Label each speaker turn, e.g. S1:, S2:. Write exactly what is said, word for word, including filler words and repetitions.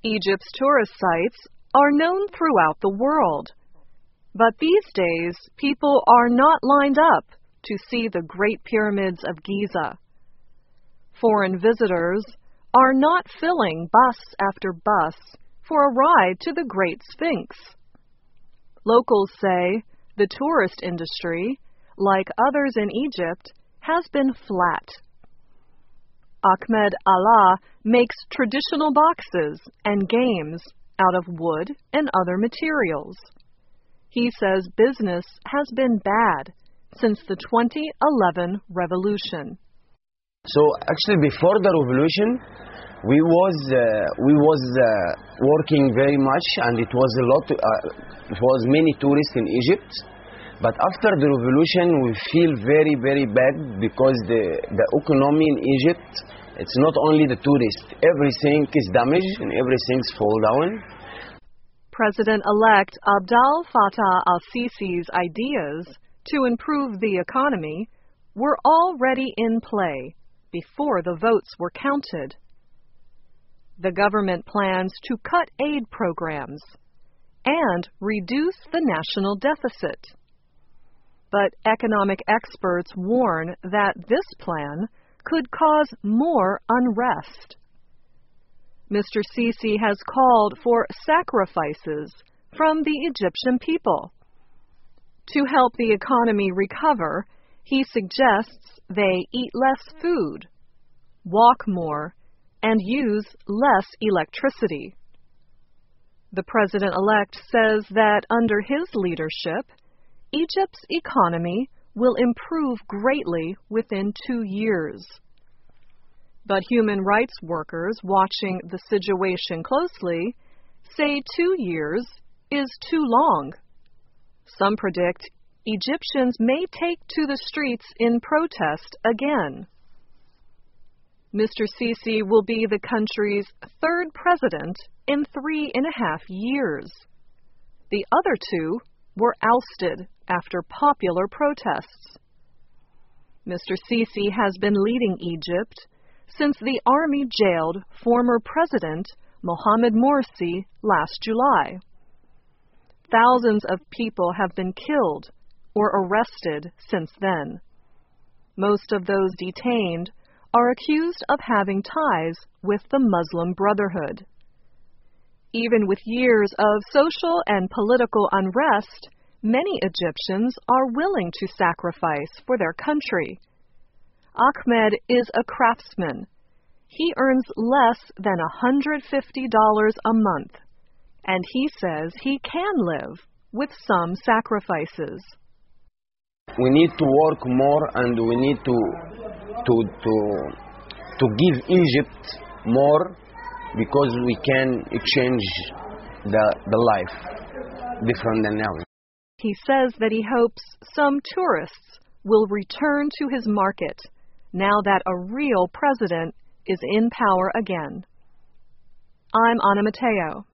S1: Egypt's tourist sites are known throughout the world. But these days, people are not lined up to see the Great Pyramids of Giza. Foreign visitors are not filling bus after bus for a ride to the Great Sphinx. Locals say the tourist industry, like others in Egypt, has been flat. Ahmed Allah makes traditional boxes and games out of wood and other materials. He says business has been bad since the twenty eleven revolution.
S2: So actually before the revolution, we was uh, we was uh, working very much, and it was a lot. Uh, it was many tourists in Egypt. But after the revolution, we feel very very bad because the the economy in Egypt, it's not only the tourists. Everything is damaged and everything's fall down.
S1: President-elect Abdel Fattah al-Sisi's ideas to improve the economy were already in play before the votes were counted. The government plans to cut aid programs and reduce the national deficit. But economic experts warn that this plan could cause more unrest. Mister Sisi has called for sacrifices from the Egyptian people. To help the economy recover, he suggests they eat less food, walk more, and use less electricity. The president-elect says that under his leadership, Egypt's economy will improve greatly within two years. But human rights workers watching the situation closely say two years is too long. Some predict Egyptians may take to the streets in protest again. Mister Sisi will be the country's third president in three and a half years. The other two were ousted after popular protests. Mister Sisi has been leading Egypt since the army jailed former President Mohamed Morsi last July. Thousands of people have been killed or arrested since then. Most of those detained are accused of having ties with the Muslim Brotherhood. Even with years of social and political unrest, many Egyptians are willing to sacrifice for their country. Ahmed is a craftsman. He earns less than one hundred fifty dollars a month, and he says he can live with some sacrifices.
S2: We need to work more, and we need to to to to give Egypt more, because we can exchange the the life different than now.
S1: He says that he hopes some tourists will return to his market now that a real president is in power again. I'm Ana Mateo.